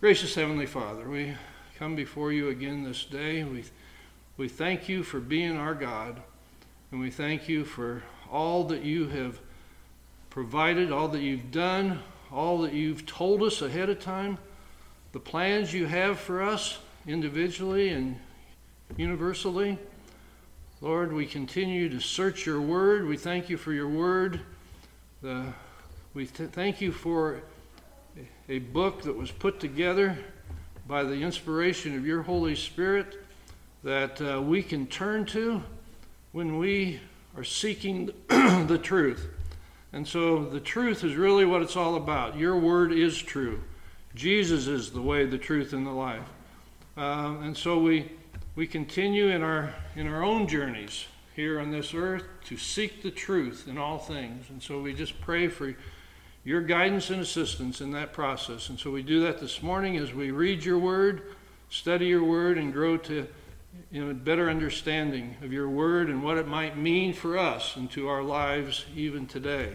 Gracious Heavenly Father, we come before you again this day. We thank you for being our God, and we thank you for all that you have provided, all that you've done, all that you've told us ahead of time, the plans you have for us individually and universally. Lord, we continue to search your word. We thank you for your word. We thank you for a book that was put together by the inspiration of your Holy Spirit that we can turn to when we are seeking the truth. And so the truth is really what it's all about. Your word is true. Jesus is the way, the truth, and the life. And so we continue in our own journeys here on this earth to seek the truth in all things. And so we just pray for your guidance and assistance in that process. And so we do that this morning as we read your word, study your word, and grow to better understanding of your word and what it might mean for us and to our lives even today.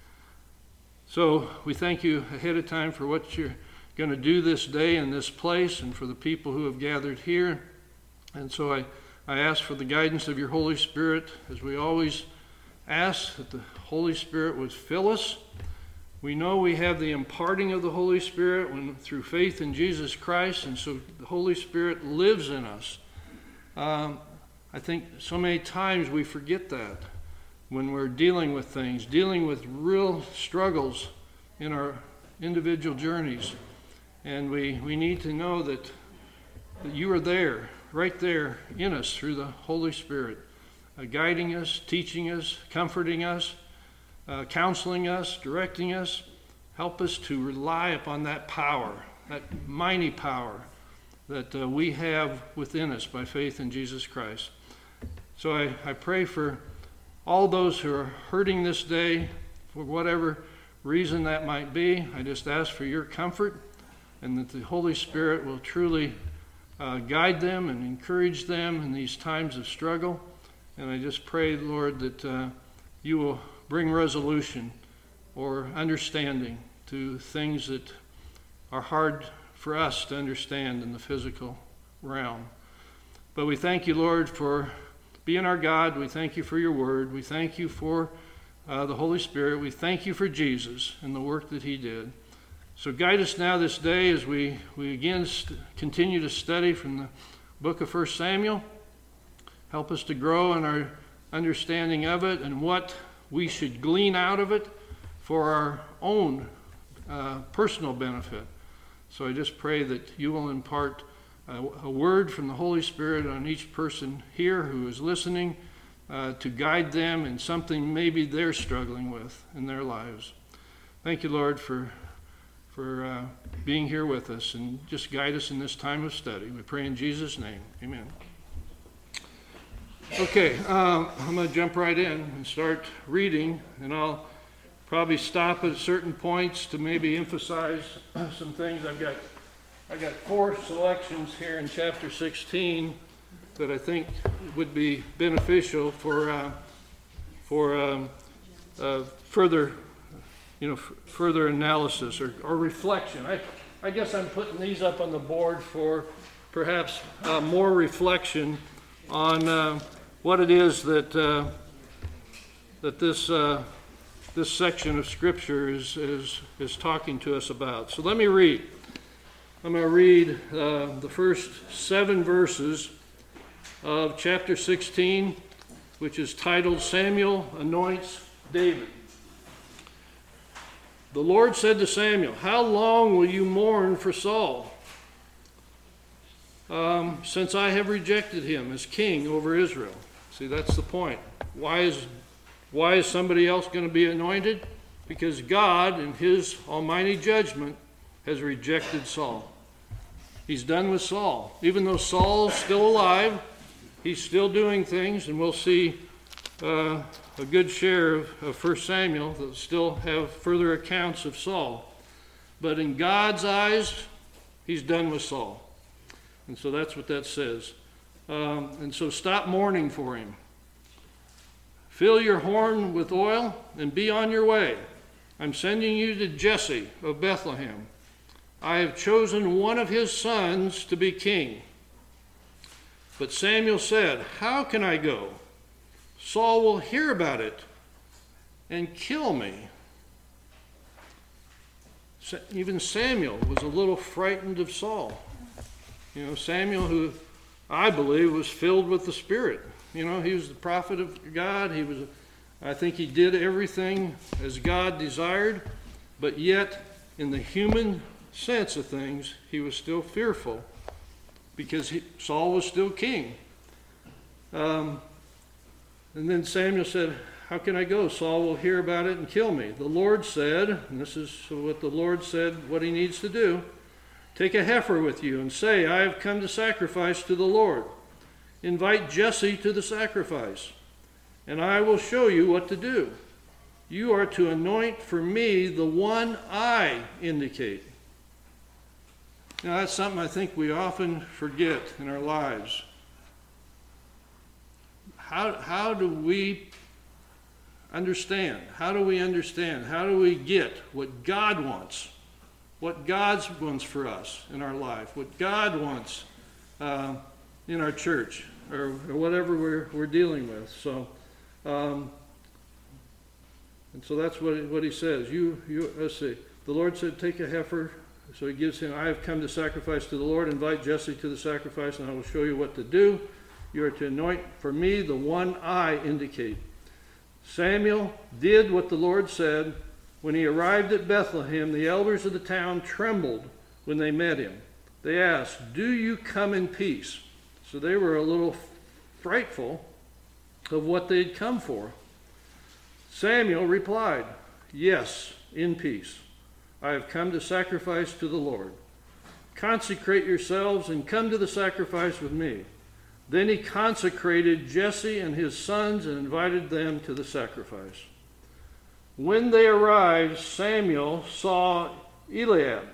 So we thank you ahead of time for what you're going to do this day in this place and for the people who have gathered here. And so I ask for the guidance of your Holy Spirit, as we always ask that the Holy Spirit would fill us. We know we have the imparting of the Holy Spirit through faith in Jesus Christ, and so the Holy Spirit lives in us. I think so many times we forget that when we're dealing with things, dealing with real struggles in our individual journeys. And we need to know that you are there, right there in us through the Holy Spirit, guiding us, teaching us, comforting us, counseling us, directing us. Help us to rely upon that power, that mighty power that we have within us by faith in Jesus Christ. So I pray for all those who are hurting this day, for whatever reason that might be. I just ask for your comfort and that the Holy Spirit will truly guide them and encourage them in these times of struggle. And I just pray, Lord, that you will bring resolution or understanding to things that are hard for us to understand in the physical realm. But we thank you, Lord, for being our God. We thank you for your word. We thank you for the Holy Spirit. We thank you for Jesus and the work that he did. So guide us now this day as we again continue to study from the book of 1 Samuel. Help us to grow in our understanding of it and what we should glean out of it for our own personal benefit. So I just pray that you will impart a word from the Holy Spirit on each person here who is listening to guide them in something maybe they're struggling with in their lives. Thank you, Lord, for being here with us, and just guide us in this time of study. We pray in Jesus' name. Amen. Okay, I'm going to jump right in and start reading, and I'll probably stop at certain points to maybe emphasize some things. I got 4 selections here in chapter 16 that I think would be beneficial for further analysis or reflection. I guess I'm putting these up on the board for perhaps more reflection on what it is that this section of Scripture is talking to us about. So let me read. I'm going to read the first 7 verses of chapter 16, which is titled Samuel Anoints David. The Lord said to Samuel, "How long will you mourn for Saul, since I have rejected him as king over Israel?" See, that's the point. Why is somebody else going to be anointed? Because God, in his almighty judgment, has rejected Saul. He's done with Saul. Even though Saul's still alive, he's still doing things, and we'll see a good share of 1 Samuel that still have further accounts of Saul. But in God's eyes, he's done with Saul. And so that's what that says. And so stop mourning for him. Fill your horn with oil and be on your way. I'm sending you to Jesse of Bethlehem. I have chosen one of his sons to be king." But Samuel said, "How can I go? Saul will hear about it and kill me." Even Samuel was a little frightened of Saul. Samuel, who I believe was filled with the Spirit. He was the prophet of God. I think he did everything as God desired, but yet in the human sense of things, he was still fearful because Saul was still king. And then Samuel said, "How can I go? Saul will hear about it and kill me." The Lord said, and this is what the Lord said, what he needs to do, "Take a heifer with you and say, 'I have come to sacrifice to the Lord.' Invite Jesse to the sacrifice, and I will show you what to do. You are to anoint for me the one I indicate." That's something I think we often forget in our lives. How do we understand? How do we understand? How do we get what God wants? What God wants for us in our life? What God wants in our church or whatever we're dealing with? So, and so that's what he says. Let's see. The Lord said, "Take a heifer." So he gives him, "I have come to sacrifice to the Lord. Invite Jesse to the sacrifice, and I will show you what to do. You are to anoint for me the one I indicate." Samuel did what the Lord said. When he arrived at Bethlehem, the elders of the town trembled when they met him. They asked, "Do you come in peace?" So they were a little frightful of what they'd come for. Samuel replied, "Yes, in peace. I have come to sacrifice to the Lord. Consecrate yourselves and come to the sacrifice with me." Then he consecrated Jesse and his sons and invited them to the sacrifice. When they arrived, Samuel saw Eliab.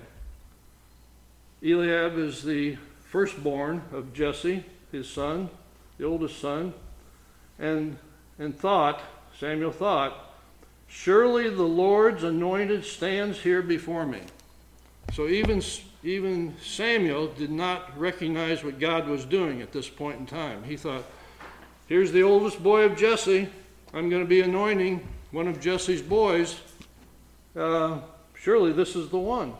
Eliab is the firstborn of Jesse, his son, the oldest son, and Samuel thought, "Surely the Lord's anointed stands here before me." So even Samuel did not recognize what God was doing at this point in time. He thought, here's the oldest boy of Jesse. I'm going to be anointing one of Jesse's boys. Surely this is the one.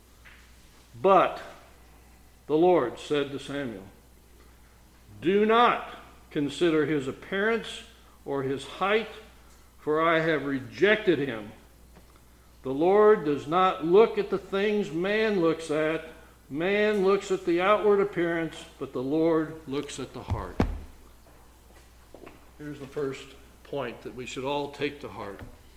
But the Lord said to Samuel, "Do not consider his appearance or his height, for I have rejected him. The Lord does not look at the things man looks at. Man looks at the outward appearance, but the Lord looks at the heart." Here's the first point that we should all take to heart.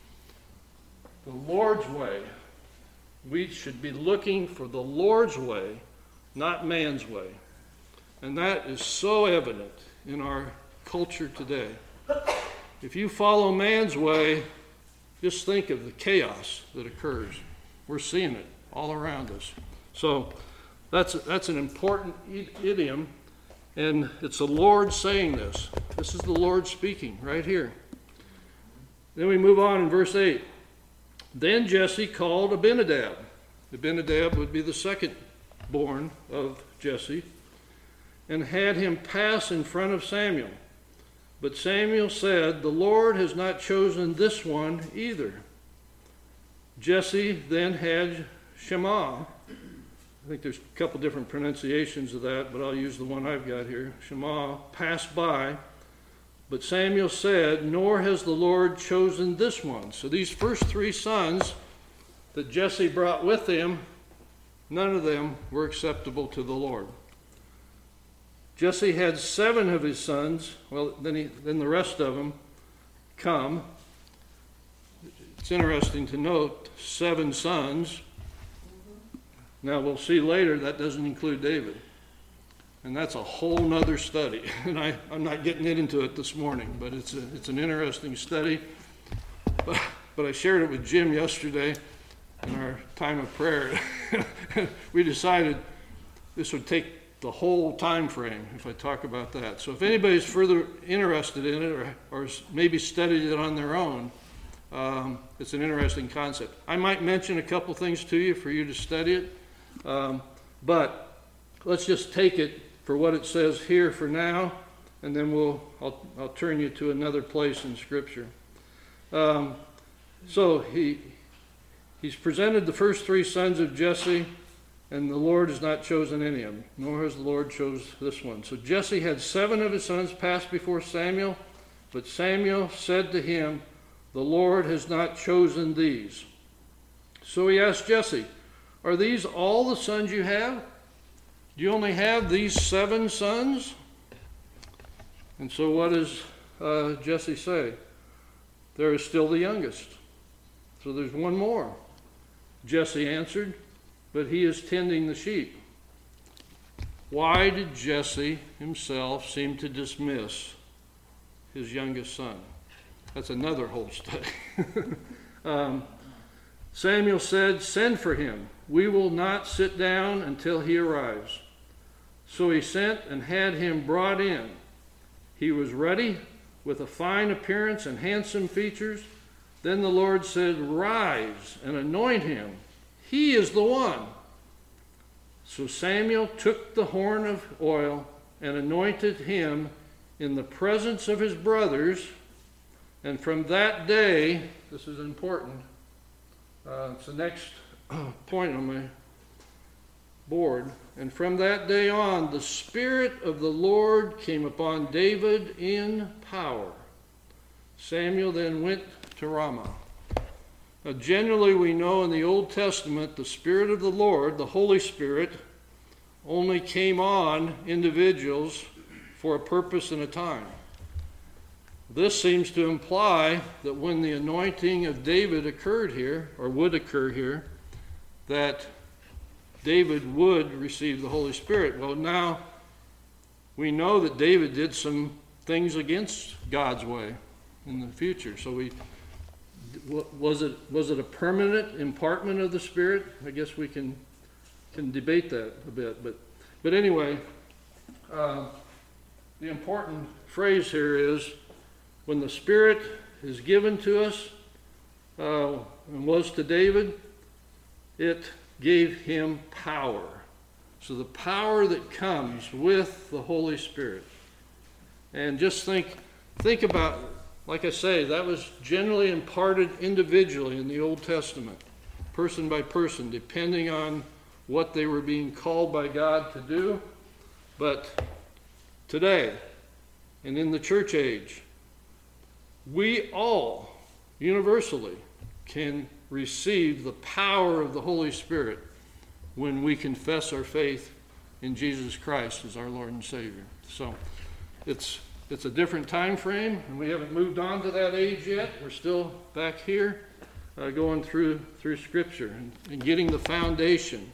The Lord's way. We should be looking for the Lord's way, not man's way. And that is so evident in our culture today. If you follow man's way, just think of the chaos that occurs. We're seeing it all around us. So that's an important idiom, and it's the Lord saying this. This is the Lord speaking right here. Then we move on in verse 8. Then Jesse called Abinadab. Abinadab would be the second born of Jesse, and had him pass in front of Samuel. But Samuel said, "The Lord has not chosen this one either." Jesse then had Shammah. I think there's a couple different pronunciations of that, but I'll use the one I've got here. Shammah passed by, but Samuel said, "Nor has the Lord chosen this one." So these first three sons that Jesse brought with him, none of them were acceptable to the Lord. Jesse had 7 of his sons. Well, then the rest of them come. It's interesting to note 7 sons. Now we'll see later that doesn't include David. And that's a whole nother study. And I'm not getting into it this morning, but it's an interesting study. But I shared it with Jim yesterday in our time of prayer. We decided this would take the whole time frame if I talk about that. So if anybody's further interested in it or maybe studied it on their own, it's an interesting concept. I might mention a couple things to you for you to study it. But let's just take it for what it says here for now, and then I'll turn you to another place in Scripture. So he's presented the first three sons of Jesse, and the Lord has not chosen any of them, nor has the Lord chose this one. So Jesse had 7 of his sons pass before Samuel, but Samuel said to him, "The Lord has not chosen these." So he asked Jesse, "Are these all the sons you have? Do you only have these 7 sons?" And so what does Jesse say? "There is still the youngest. So there's one more." Jesse answered, "But he is tending the sheep." Why did Jesse himself seem to dismiss his youngest son? That's another whole study. Samuel said, "Send for him. We will not sit down until he arrives." So he sent and had him brought in. He was ready, with a fine appearance and handsome features. Then the Lord said, "Rise and anoint him. He is the one." So Samuel took the horn of oil and anointed him in the presence of his brothers. And from that day, this is important, it's the next point on my board. And from that day on, the Spirit of the Lord came upon David in power. Samuel then went to Ramah. Now, generally, we know in the Old Testament, the Spirit of the Lord, the Holy Spirit, only came on individuals for a purpose and a time. This seems to imply that when the anointing of David occurred here, or would occur here, that David would receive the Holy Spirit. Well, now we know that David did some things against God's way in the future. So was it a permanent impartment of the Spirit? I guess we can debate that a bit. But anyway, the important phrase here is, when the Spirit is given to us, and was to David, it gave him power. So the power that comes with the Holy Spirit. And just think about, like I say, that was generally imparted individually in the Old Testament, person by person, depending on what they were being called by God to do. But today, and in the church age, we all, universally, can receive the power of the Holy Spirit when we confess our faith in Jesus Christ as our Lord and Savior. So it's a different time frame, and we haven't moved on to that age yet. We're still back here going through Scripture and getting the foundation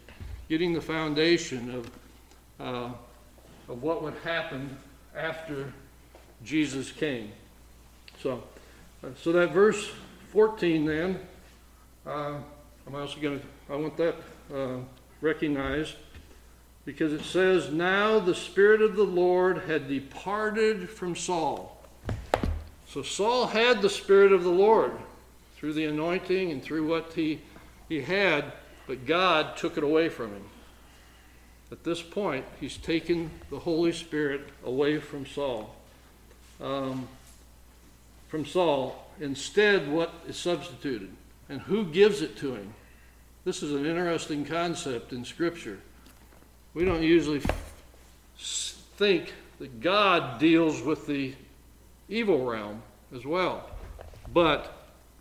of what would happen after Jesus came. So that verse 14 then, I want that recognized, because it says, "Now the Spirit of the Lord had departed from Saul." So Saul had the Spirit of the Lord through the anointing and through what he had, but God took it away from him. At this point, he's taken the Holy Spirit away from Saul. Instead, what is substituted? And who gives it to him? This is an interesting concept in Scripture. We don't usually think that God deals with the evil realm as well. But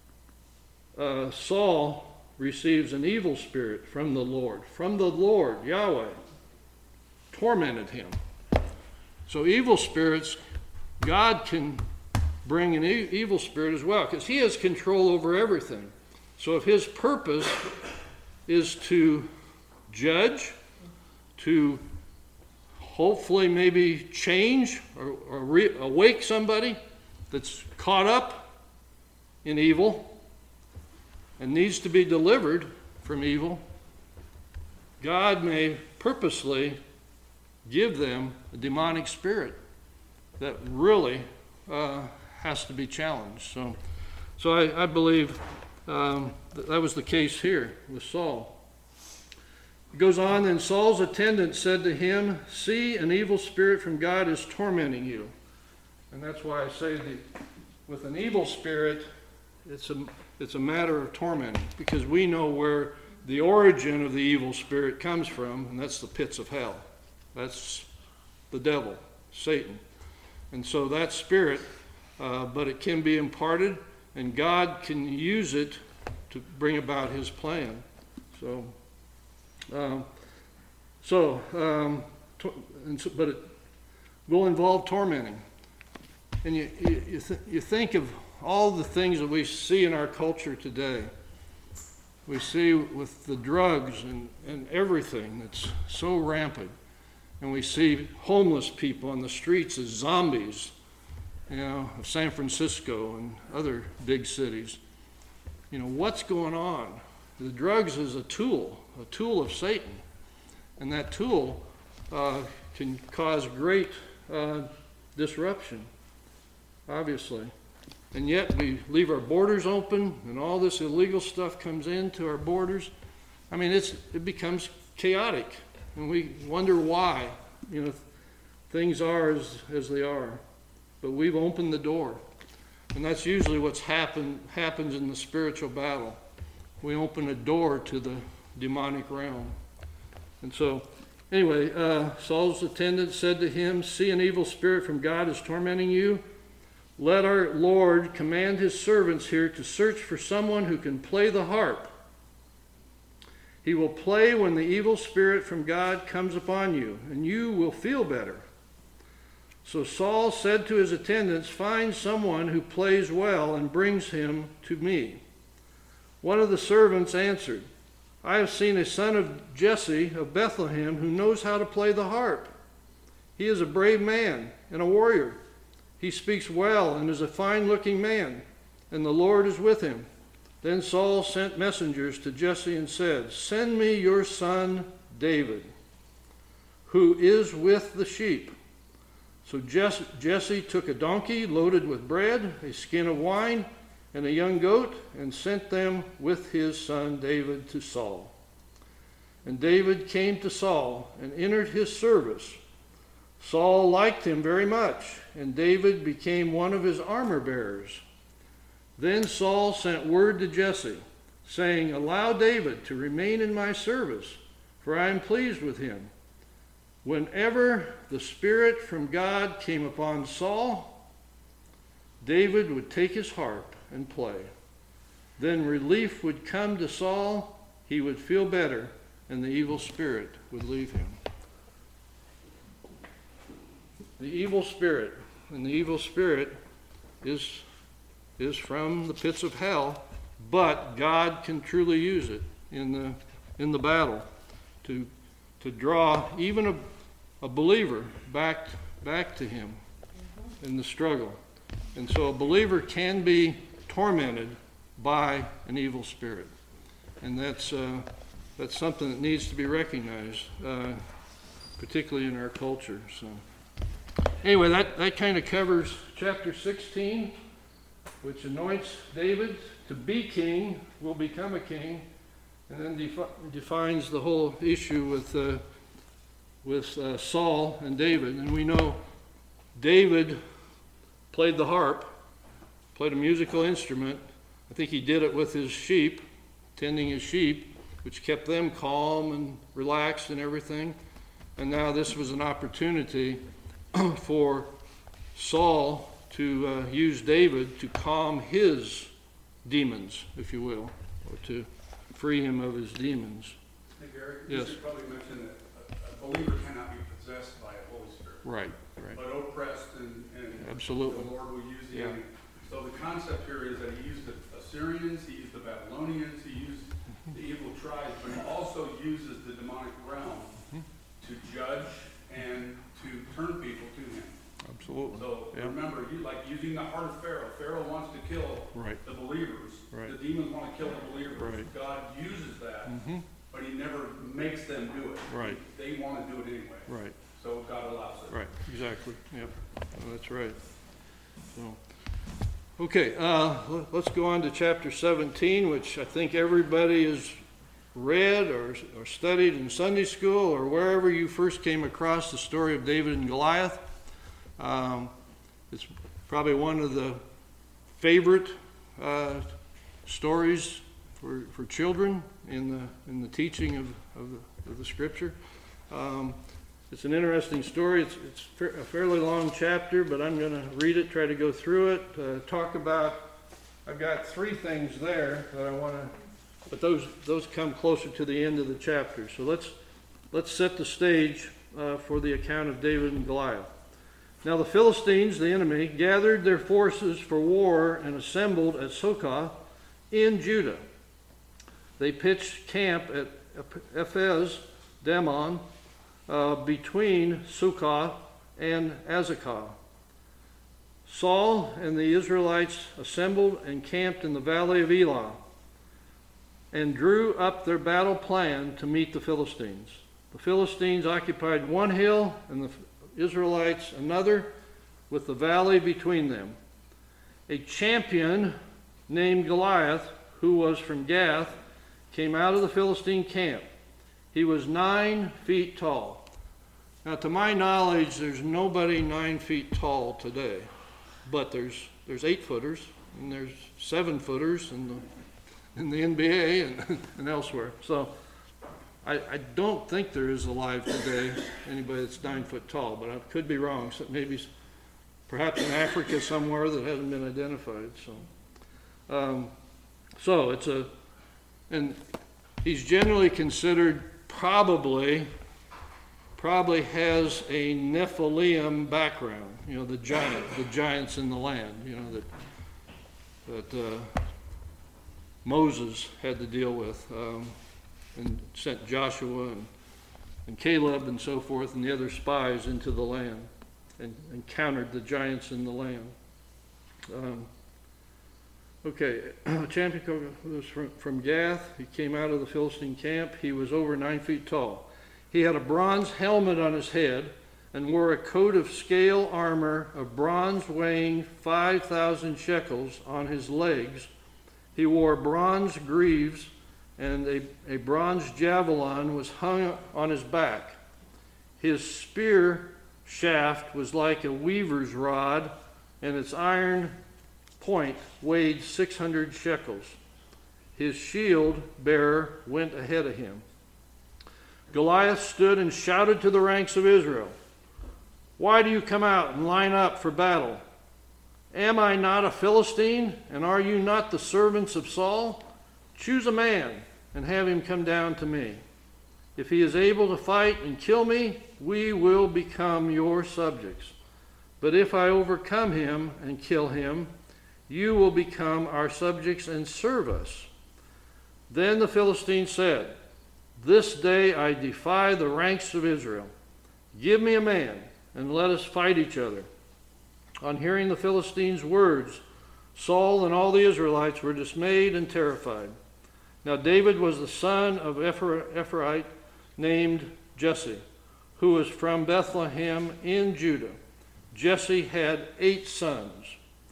Saul receives an evil spirit from the Lord. From the Lord, Yahweh, tormented him. So evil spirits, God can bring an evil spirit as well, because he has control over everything. So if his purpose is to judge, to hopefully maybe change or awake somebody that's caught up in evil and needs to be delivered from evil, God may purposely give them a demonic spirit that really has to be challenged. So I believe that was the case here with Saul. It goes on, then Saul's attendant said to him, "See, an evil spirit from God is tormenting you." And that's why I say that with an evil spirit, it's a matter of tormenting, because we know where the origin of the evil spirit comes from, and that's the pits of hell. That's the devil, Satan. And so that spirit, but it can be imparted, and God can use it to bring about his plan. But it will involve tormenting. And you think of all the things that we see in our culture today. We see with the drugs and everything that's so rampant. And we see homeless people on the streets as zombies, of San Francisco and other big cities. What's going on? The drugs is a tool of Satan. And that tool can cause great disruption, obviously. And yet we leave our borders open, and all this illegal stuff comes into our borders. I mean, it becomes chaotic, and we wonder why, things are as they are. But we've opened the door, and that's usually what's happens in the spiritual battle. We open a door to the demonic realm. And so, anyway, Saul's attendant said to him, "See, an evil spirit from God is tormenting you. Let our Lord command his servants here to search for someone who can play the harp. He will play when the evil spirit from God comes upon you, and you will feel better." So Saul said to his attendants, "Find someone who plays well and brings him to me." One of the servants answered, "I have seen a son of Jesse of Bethlehem who knows how to play the harp. He is a brave man and a warrior. He speaks well and is a fine-looking man, and the Lord is with him." Then Saul sent messengers to Jesse and said, "Send me your son David, who is with the sheep." So Jesse took a donkey loaded with bread, a skin of wine, and a young goat, and sent them with his son David to Saul. And David came to Saul and entered his service. Saul liked him very much, and David became one of his armor bearers. Then Saul sent word to Jesse, saying, "Allow David to remain in my service, for I am pleased with him." Whenever the Spirit from God came upon Saul, David would take his harp and play. Then relief would come to Saul, he would feel better, and the evil spirit would leave him. The evil spirit, and the evil spirit is from the pits of hell, but God can truly use it in the battle to draw even a believer back to him in the struggle. And so a believer can be tormented by an evil spirit, and that's something that needs to be recognized, particularly in our culture. So anyway, that kind of covers chapter 16, which anoints David to be king, will become a king, and then defines the whole issue with Saul and David. And we know David played the harp, played a musical instrument. I think he did it with his sheep, tending his sheep, which kept them calm and relaxed and everything. And now this was an opportunity for Saul to use David to calm his demons, if you will, or to free him of his demons. Hey, Gary, yes. You should probably mention that a believer cannot be possessed by a Holy Spirit. Right. But oppressed and absolutely. The Lord will use the enemy. So the concept here is that he used the Assyrians, he used the Babylonians, he used the evil tribes, but he also uses the demonic realm to judge and to turn people to him. Absolutely. So remember, using the heart of Pharaoh. Pharaoh wants to kill the believers. Right. The demons want to kill the believers. Right. God uses that, but he never makes them do it. Right. They want to do it anyway. Right. So God allows it. Right. Exactly. Yep. That's right. So, okay. Let's go on to chapter 17, which I think everybody is read or studied in Sunday school or wherever you first came across the story of David and Goliath. It's probably one of the favorite stories for children in the teaching of the Scripture. It's an interesting story. It's a fairly long chapter, but I'm going to read it, try to go through it, talk about. I've got 3 things there that I want to, but those come closer to the end of the chapter. So let's set the stage for the account of David and Goliath. Now the Philistines, the enemy, gathered their forces for war and assembled at Sokoh in Judah. They pitched camp at Ephes Dammon between Sokoh and Azekah. Saul and the Israelites assembled and camped in the valley of Elah and drew up their battle plan to meet the Philistines. The Philistines occupied one hill and the Israelites another, with the valley between them. A champion named Goliath, who was from Gath, came out of the Philistine camp. He was 9 feet tall. Now, to my knowledge, there's nobody 9 feet tall today, but there's 8-footers and there's 7-footers in the NBA and elsewhere. So I don't think there is alive today anybody that's 9 foot tall, but I could be wrong. So maybe perhaps in Africa somewhere that hasn't been identified. So and he's generally considered probably has a Nephilim background. You know, the giants in the land. You know that Moses had to deal with. And sent Joshua and Caleb and so forth and the other spies into the land and countered the giants in the land. Champion was from Gath. He came out of the Philistine camp. He was over 9 feet tall. He had a bronze helmet on his head and wore a coat of scale armor of bronze weighing 5,000 shekels on his legs. He wore bronze greaves, and a bronze javelin was hung on his back. His spear shaft was like a weaver's rod, and its iron point weighed 600 shekels. His shield bearer went ahead of him. Goliath stood and shouted to the ranks of Israel, "Why do you come out and line up for battle? Am I not a Philistine, and are you not the servants of Saul? Choose a man and have him come down to me. If he is able to fight and kill me, we will become your subjects. But if I overcome him and kill him, you will become our subjects and serve us." Then the Philistines said, "This day I defy the ranks of Israel. Give me a man and let us fight each other." On hearing the Philistines' words, Saul and all the Israelites were dismayed and terrified. Now David was the son of Ephraite named Jesse, who was from Bethlehem in Judah. Jesse had 8 sons,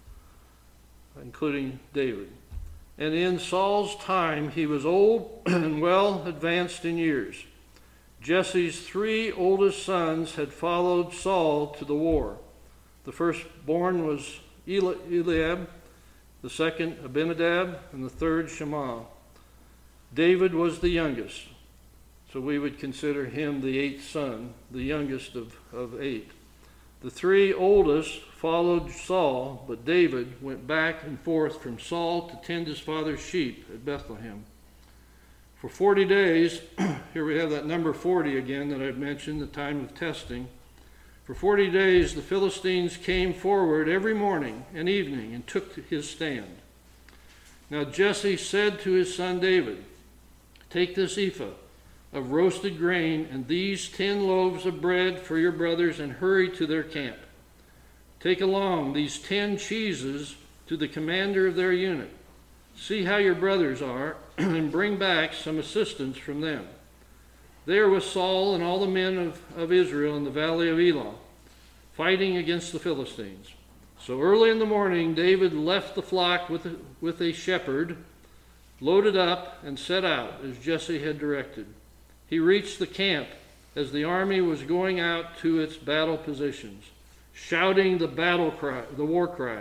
including David. And in Saul's time he was old and well advanced in years. Jesse's 3 oldest sons had followed Saul to the war. The firstborn was Eliab, the second Abinadab, and the third Shammah. David was the youngest, so we would consider him the 8th son, the youngest of 8. The 3 oldest followed Saul, but David went back and forth from Saul to tend his father's sheep at Bethlehem. For 40 days, here we have that number 40 again that I've mentioned, the time of testing. For 40 days the Philistines came forward every morning and evening and took his stand. Now Jesse said to his son David, "Take this ephah of roasted grain and these 10 loaves of bread for your brothers and hurry to their camp. Take along these 10 cheeses to the commander of their unit. See how your brothers are and bring back some assistance from them." They are with Saul and all the men of Israel in the valley of Elah, fighting against the Philistines. So early in the morning, David left the flock with a shepherd loaded up, and set out as Jesse had directed. He reached the camp as the army was going out to its battle positions, shouting the battle cry, the war cry.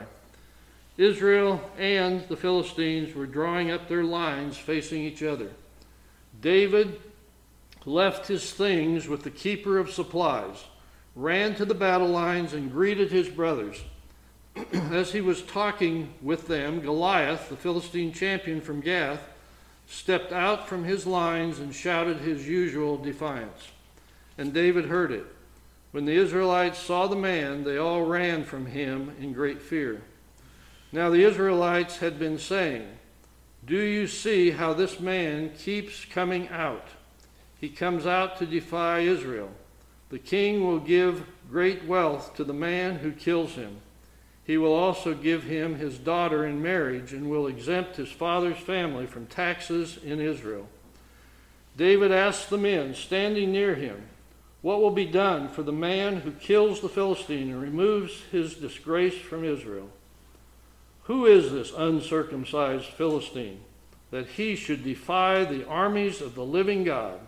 Israel and the Philistines were drawing up their lines facing each other. David left his things with the keeper of supplies, ran to the battle lines, and greeted his brothers. As he was talking with them, Goliath, the Philistine champion from Gath, stepped out from his lines and shouted his usual defiance. And David heard it. When the Israelites saw the man, they all ran from him in great fear. Now the Israelites had been saying, "Do you see how this man keeps coming out? He comes out to defy Israel. The king will give great wealth to the man who kills him. He will also give him his daughter in marriage and will exempt his father's family from taxes in Israel." David asked the men standing near him, "What will be done for the man who kills the Philistine and removes his disgrace from Israel? Who is this uncircumcised Philistine that he should defy the armies of the living God?"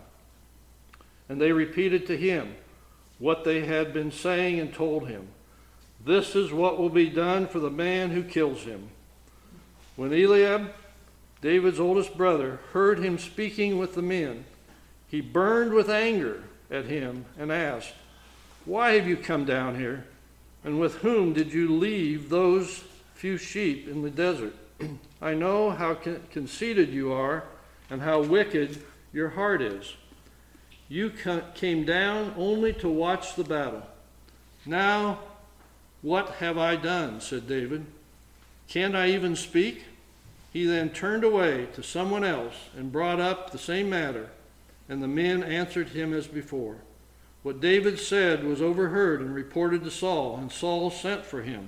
And they repeated to him what they had been saying and told him. "This is what will be done for the man who kills him." When Eliab, David's oldest brother, heard him speaking with the men, he burned with anger at him and asked, "Why have you come down here? And with whom did you leave those few sheep in the desert? I know how conceited you are and how wicked your heart is. You came down only to watch the battle. Now, what have I done?" said David. "Can't I even speak?" He then turned away to someone else and brought up the same matter, and the men answered him as before. What David said was overheard and reported to Saul, and Saul sent for him.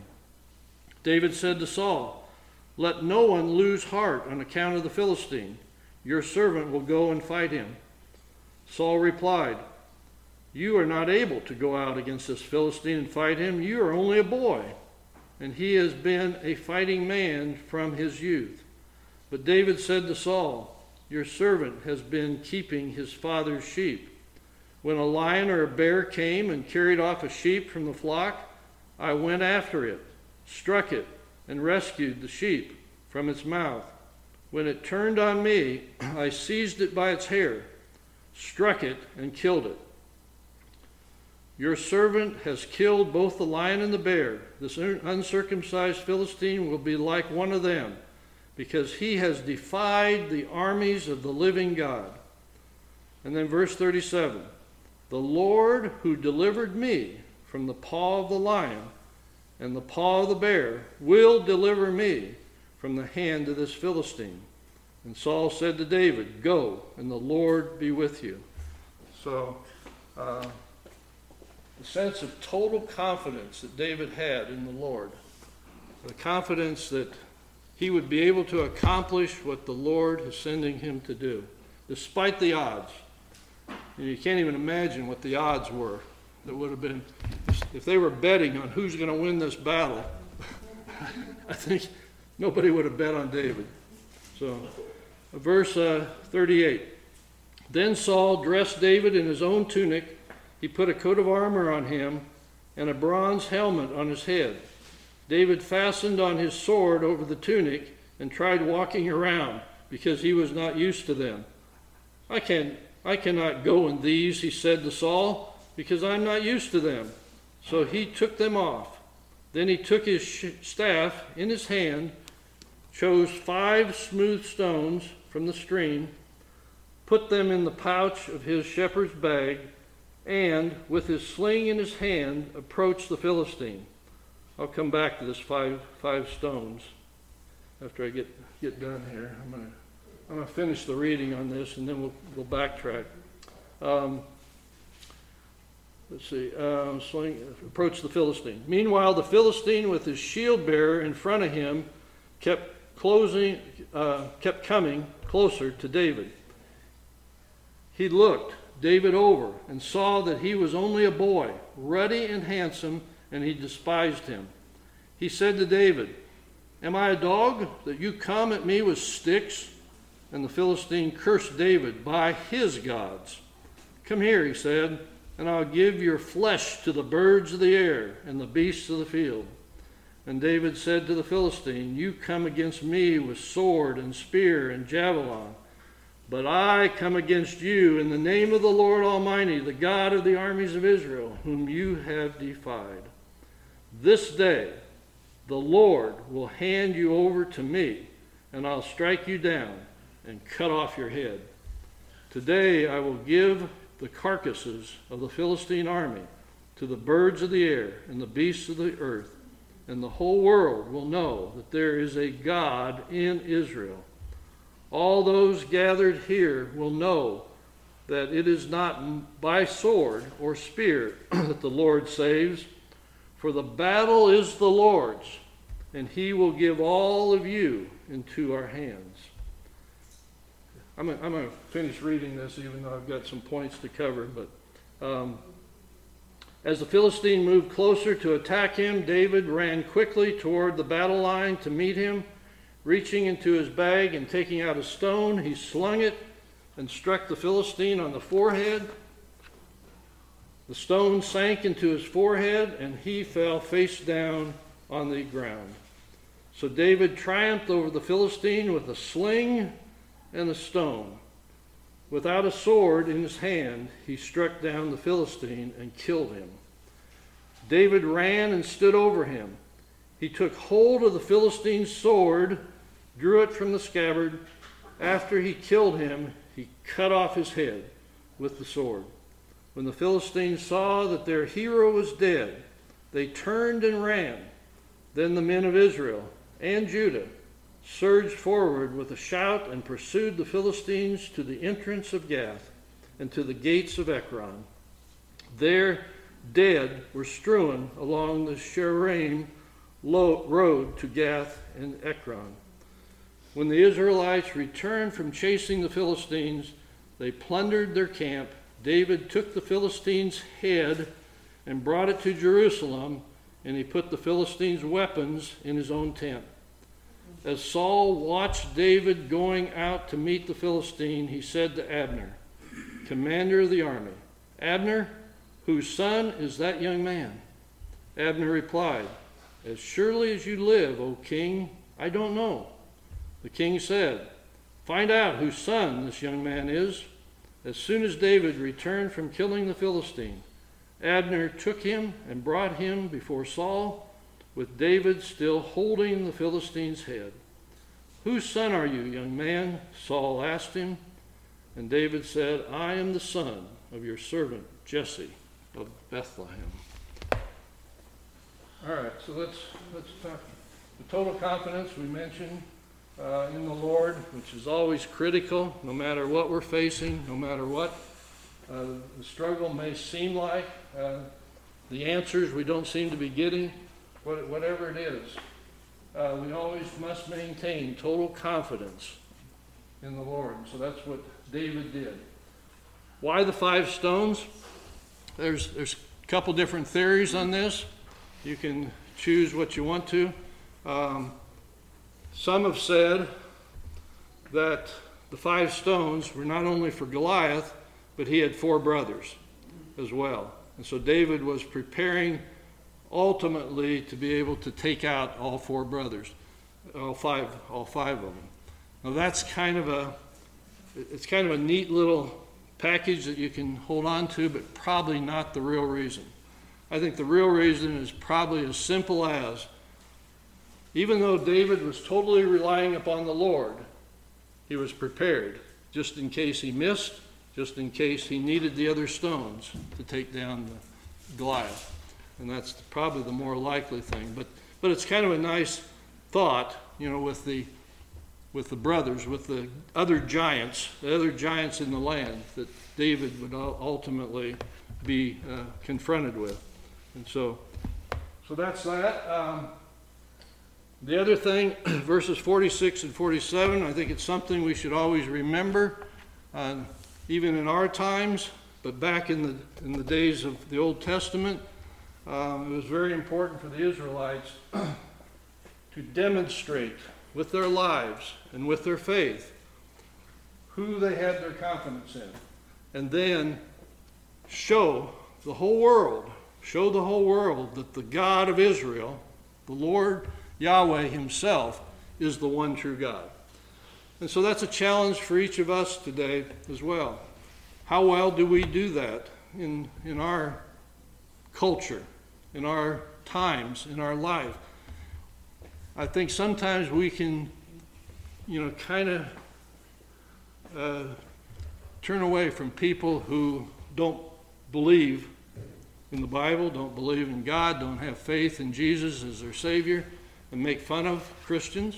David said to Saul, "Let no one lose heart on account of the Philistine. Your servant will go and fight him." Saul replied, "You are not able to go out against this Philistine and fight him. You are only a boy, and he has been a fighting man from his youth." But David said to Saul, "Your servant has been keeping his father's sheep. When a lion or a bear came and carried off a sheep from the flock, I went after it, struck it, and rescued the sheep from its mouth. When it turned on me, I seized it by its hair, struck it, and killed it. Your servant has killed both the lion and the bear. This uncircumcised Philistine will be like one of them, because he has defied the armies of the living God." And then verse 37, "The Lord who delivered me from the paw of the lion and the paw of the bear will deliver me from the hand of this Philistine." And Saul said to David, "Go, and the Lord be with you." So, the sense of total confidence that David had in the Lord, the confidence that he would be able to accomplish what the Lord is sending him to do, despite the odds. And you can't even imagine what the odds were that would have been, if they were betting on who's going to win this battle, I think nobody would have bet on David. So, verse 38, "Then Saul dressed David in his own tunic. He put a coat of armor on him and a bronze helmet on his head. David fastened on his sword over the tunic and tried walking around because he was not used to them. I cannot go in these," he said to Saul, "because I'm not used to them." So he took them off. Then he took his staff in his hand, chose 5 smooth stones from the stream, put them in the pouch of his shepherd's bag, and with his sling in his hand approached the Philistine. I'll come back to this five stones after I get done here. I'm going to finish the reading on this, and then we'll backtrack. Let's see. Approach the Philistine. Meanwhile, the Philistine, with his shield bearer in front of him, kept coming closer to David. He looked David over and saw that he was only a boy, ruddy and handsome, and he despised him. He said to David, "Am I a dog that you come at me with sticks?" And the Philistine cursed David by his gods. "Come here," he said, "and I'll give your flesh to the birds of the air and the beasts of the field." And David said to the Philistine, "You come against me with sword and spear and javelin, but I come against you in the name of the Lord Almighty, the God of the armies of Israel, whom you have defied. This day the Lord will hand you over to me, and I'll strike you down and cut off your head. Today I will give the carcasses of the Philistine army to the birds of the air and the beasts of the earth, and the whole world will know that there is a God in Israel. All those gathered here will know that it is not by sword or spear that the Lord saves, for the battle is the Lord's, and he will give all of you into our hands." I'm going to finish reading this, even though I've got some points to cover. But as the Philistine moved closer to attack him, David ran quickly toward the battle line to meet him. Reaching into his bag and taking out a stone, he slung it and struck the Philistine on the forehead. The stone sank into his forehead, and he fell face down on the ground. So David triumphed over the Philistine with a sling and a stone. Without a sword in his hand, he struck down the Philistine and killed him. David ran and stood over him. He took hold of the Philistine's sword, drew it from the scabbard. After he killed him, he cut off his head with the sword. When the Philistines saw that their hero was dead, they turned and ran. Then the men of Israel and Judah surged forward with a shout and pursued the Philistines to the entrance of Gath and to the gates of Ekron. Their dead were strewn along the Shaaraim road to Gath and Ekron. When the Israelites returned from chasing the Philistines, they plundered their camp. David took the Philistines' head and brought it to Jerusalem, and he put the Philistines' weapons in his own tent. As Saul watched David going out to meet the Philistine, he said to Abner, commander of the army, "Abner, whose son is that young man?" Abner replied, "As surely as you live, O king, I don't know." The king said, "Find out whose son this young man is." As soon as David returned from killing the Philistine, Abner took him and brought him before Saul, with David still holding the Philistine's head. "Whose son are you, young man?" Saul asked him. And David said, "I am the son of your servant Jesse of Bethlehem." All right, so let's talk. The total confidence we mentioned in the Lord, which is always critical, no matter what we're facing, no matter what the struggle may seem like, the answers we don't seem to be getting, whatever it is, we always must maintain total confidence in the Lord. So that's what David did. Why the 5 stones? There's a couple different theories on this. You can choose what you want to. Some have said that the 5 stones were not only for Goliath, but he had 4 brothers as well. And so David was preparing ultimately to be able to take out all 4 brothers, all five of them. Now that's kind of a neat little package that you can hold on to, but probably not the real reason. I think the real reason is probably as simple as, even though David was totally relying upon the Lord, he was prepared just in case he missed, just in case he needed the other stones to take down the Goliath. And that's probably the more likely thing. But it's kind of a nice thought, with the brothers, with the other giants in the land that David would ultimately be confronted with. And so that's that. The other thing, verses 46 and 47, I think it's something we should always remember, even in our times, but back in the days of the Old Testament, it was very important for the Israelites to demonstrate with their lives and with their faith who they had their confidence in, and then show the whole world that the God of Israel, the Lord Yahweh himself, is the one true God. And so that's a challenge for each of us today as well. How well do we do that in our culture, in our times, in our life? I think sometimes we can, kind of turn away from people who don't believe in the Bible, don't believe in God, don't have faith in Jesus as their Savior, and make fun of Christians.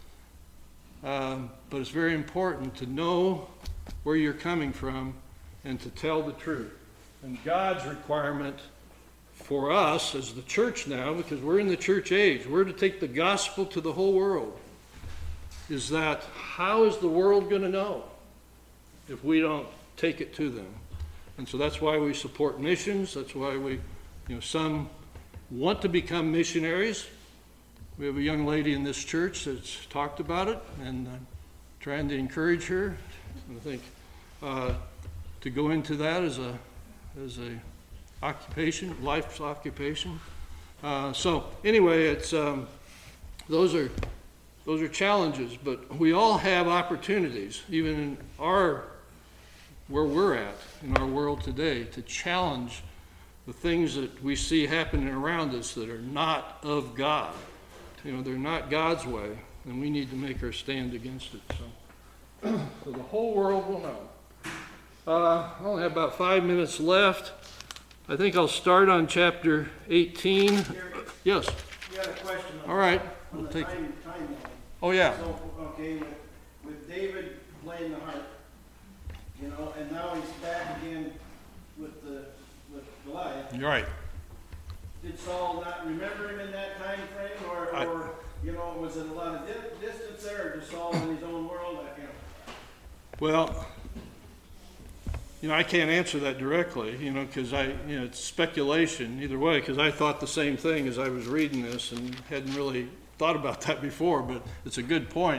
But it's very important to know where you're coming from and to tell the truth. And God's requirement for us as the church now, because we're in the church age, we're to take the gospel to the whole world, is that how is the world going to know if we don't take it to them? And so that's why we support missions. That's why we, some want to become missionaries. We have a young lady in this church that's talked about it, and I'm trying to encourage her, I think, to go into that as a occupation, life's occupation. So anyway, it's those are challenges, but we all have opportunities, even in where we're at in our world today, to challenge the things that we see happening around us that are not of God. They're not God's way, and we need to make our stand against it. So the whole world will know. I only have about 5 minutes left. I think I'll start on chapter 18. Gary, Yes. you had a question on, All right. on We'll the take timeline. Oh, yeah. So, okay, with David playing the harp, and now he's back again with Goliath. You're right. Did Saul not remember him in that time frame, or was it a lot of distance there, or just Saul in his own world? Well, I can't answer that directly, because it's speculation either way, because I thought the same thing as I was reading this and hadn't really thought about that before, but it's a good point.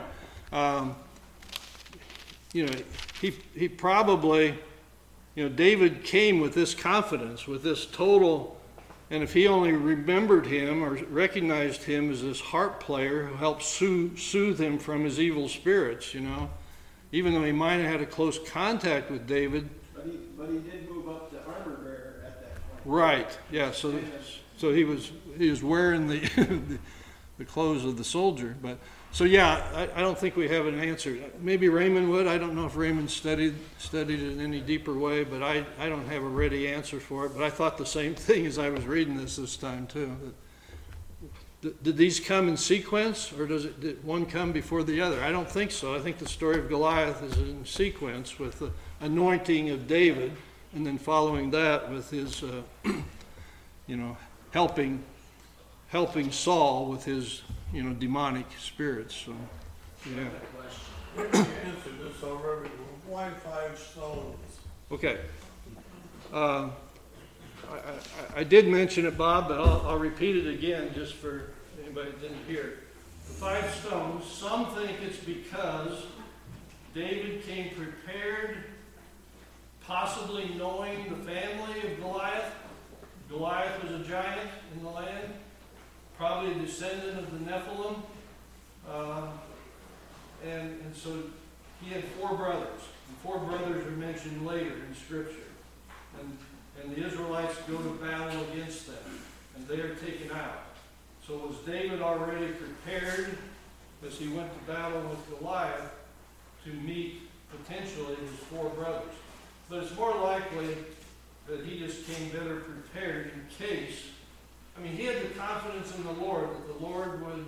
He probably, David came with this confidence, with this total, and if he only remembered him or recognized him as this harp player who helped soothe him from his evil spirits, even though he might have had a close contact with David. But he did move up to armor bearer at that point. Right, yeah, so he was wearing the the clothes of the soldier. But so yeah, I don't think we have an answer. Maybe Raymond would. I don't know if Raymond studied it in any deeper way, but I don't have a ready answer for it. But I thought the same thing as I was reading this time too. Did these come in sequence, or did one come before the other? I don't think so. I think the story of Goliath is in sequence with the anointing of David, and then following that with his, helping Saul with his, demonic spirits. So, yeah. You answered this already. Why 5 stones? Okay. I did mention it, Bob, but I'll repeat it again just for anybody that didn't hear. The 5 stones, some think it's because David came prepared, possibly knowing the family of Goliath. Goliath was a giant in the land, probably a descendant of the Nephilim. And so he had 4 brothers. And 4 brothers are mentioned later in Scripture. And the Israelites go to battle against them, and they are taken out. So was David already prepared as he went to battle with Goliath to meet potentially his 4 brothers? But it's more likely that he just came better prepared in case. He had the confidence in the Lord that the Lord would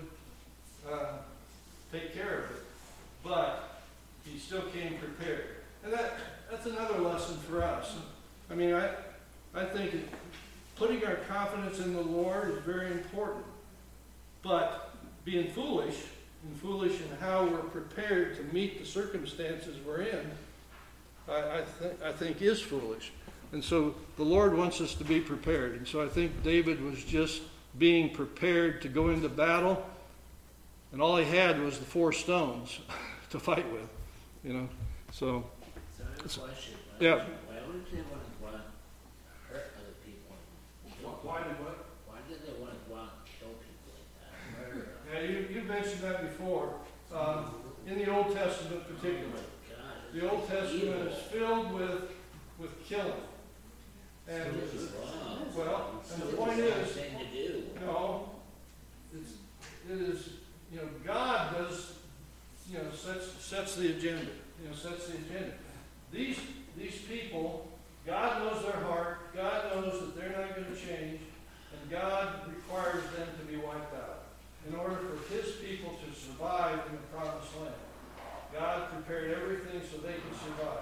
take care of it, but he still came prepared. And that's another lesson for us. I think putting our confidence in the Lord is very important. But being foolish in how we're prepared to meet the circumstances we're in, I think is foolish. And so the Lord wants us to be prepared. And so I think David was just being prepared to go into battle, and all he had was the 4 stones to fight with. So, So I have a question. Yeah. Why would they want to go out and hurt other people? why did what? Why did they want to go out and kill people like that? Murder them? Yeah, you mentioned that before. In the Old Testament particularly. God, The Old Testament is filled with killing. And, this is wrong. well, and the It's point the wrong is, thing to do. no, it is, God does, sets the agenda, sets the agenda. These people, God knows their heart, God knows that they're not going to change, and God requires them to be wiped out in order for His people to survive in the Promised Land. God prepared everything so they could survive.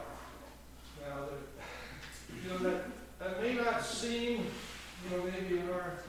Now, that may not seem, maybe in our,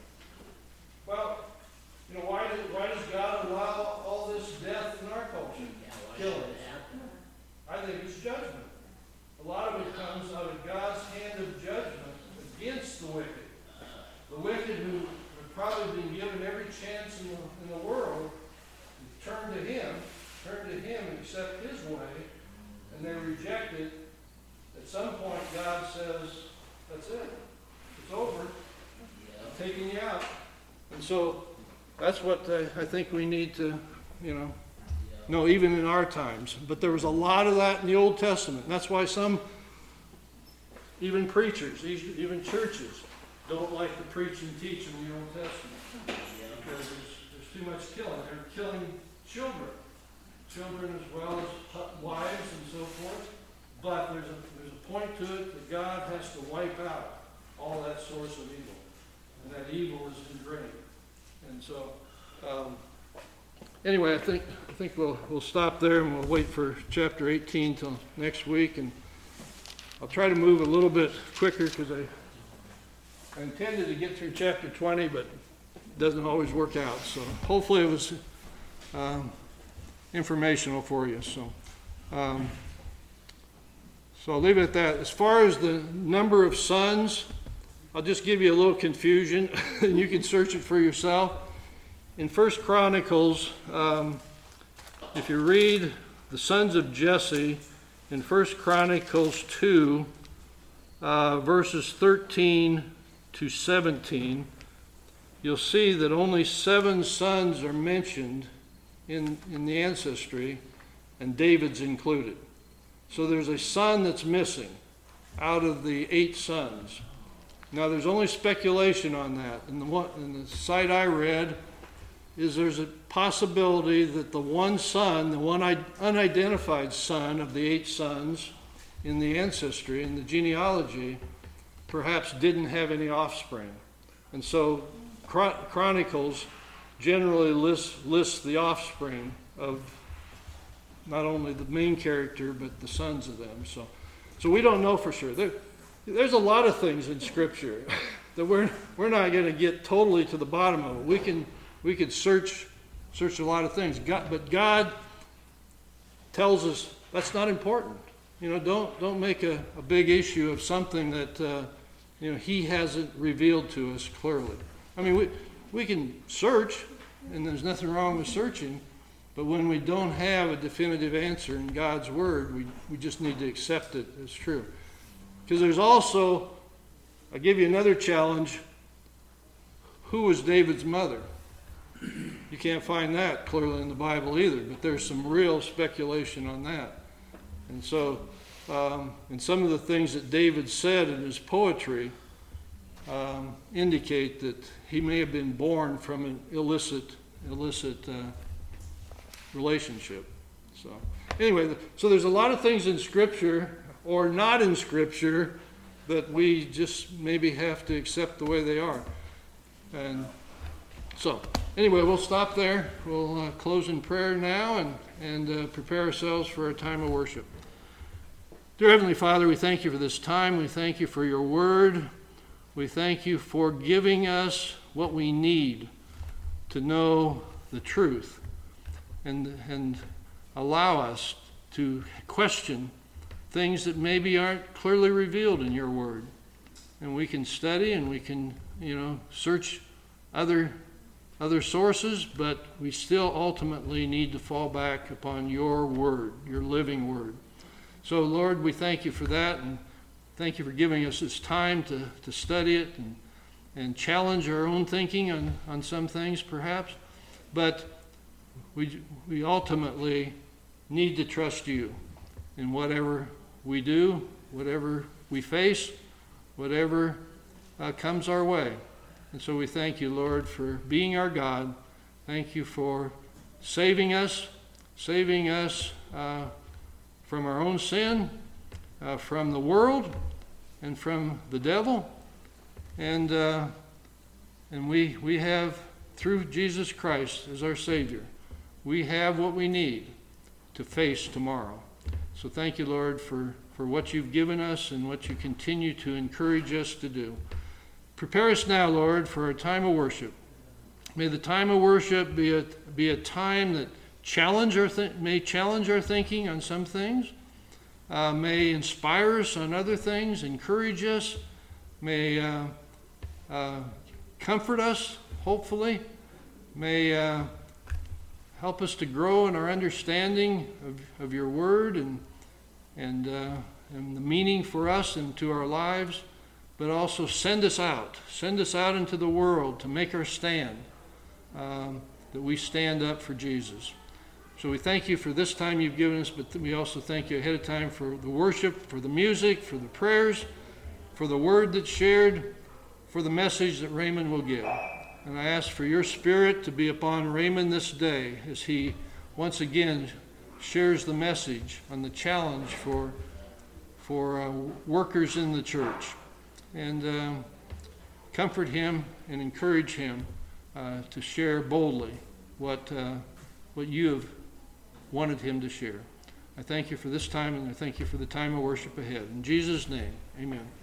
why does God allow all this death in our culture? Yeah, why Kill should it. it happen? I think it's judgment. A lot of it comes out of God's hand of judgment against the wicked. The wicked who have probably been given every chance in the world to turn to Him and accept His way, and they reject it. At some point, God says, that's it. It's over. Yeah. I'm taking you out. And so that's what I think we need to, know, even in our times. But there was a lot of that in the Old Testament. And that's why some, even preachers, even churches, don't like to preach and teach in the Old Testament. Because there's too much killing. They're killing children as well as wives and so forth. But there's a point to it that God has to wipe out all that source of evil. And that evil is ingrained. And so, anyway, I think we'll stop there and we'll wait for chapter 18 till next week. And I'll try to move a little bit quicker because I intended to get through chapter 20, but it doesn't always work out. So hopefully it was informational for you. So I'll leave it at that. As far as the number of sons, I'll just give you a little confusion, and you can search it for yourself. In 1 Chronicles, if you read the sons of Jesse in 1 Chronicles 2, verses 13 to 17, you'll see that only 7 sons are mentioned in the ancestry, and David's included. So there's a son that's missing out of the 8 sons. Now there's only speculation on that. And the site I read is there's a possibility that the one son, the one unidentified son of the 8 sons in the ancestry, in the genealogy, perhaps didn't have any offspring. And so Chronicles generally lists the offspring of not only the main character, but the sons of them. So we don't know for sure. There's a lot of things in Scripture that we're not going to get totally to the bottom of it. We could search a lot of things. But God tells us that's not important. Don't make a big issue of something that He hasn't revealed to us clearly. I mean, we can search, and there's nothing wrong with searching. But when we don't have a definitive answer in God's Word, we just need to accept it as true. Because there's also, I'll give you another challenge. Who was David's mother? You can't find that clearly in the Bible either, but there's some real speculation on that. And so, and some of the things that David said in his poetry indicate that he may have been born from an illicit relationship. So anyway, so there's a lot of things in Scripture or not in Scripture that we just maybe have to accept the way they are. And so anyway, we'll stop there. We'll close in prayer now and prepare ourselves for a time of worship. Dear Heavenly Father, we thank you for this time. We thank you for your word. We thank you for giving us what we need to know the truth and allow us to question things that maybe aren't clearly revealed in your word. And we can study and we can, search other sources, but we still ultimately need to fall back upon your word, your living word. So, Lord, we thank you for that, and thank you for giving us this time to study it and challenge our own thinking on some things, perhaps. But we ultimately need to trust you in whatever we do, whatever we face, whatever comes our way. And so we thank you, Lord, for being our God. Thank you for saving us from our own sin, from the world, and from the devil. And we have, through Jesus Christ as our Savior, we have what we need to face tomorrow. So thank you, Lord, for what you've given us and what you continue to encourage us to do. Prepare us now, Lord, for a time of worship. May the time of worship be a time that may challenge our thinking on some things, may inspire us on other things, encourage us, may comfort us, hopefully, may help us to grow in our understanding of your word and the meaning for us and to our lives, but also send us out into the world to make our stand, that we stand up for Jesus. So we thank you for this time you've given us, but we also thank you ahead of time for the worship, for the music, for the prayers, for the word that's shared, for the message that Raymond will give. And I ask for your Spirit to be upon Raymond this day as he once again shares the message on the challenge for workers in the church. And comfort him and encourage him to share boldly what you have wanted him to share. I thank you for this time, and I thank you for the time of worship ahead. In Jesus' name, amen.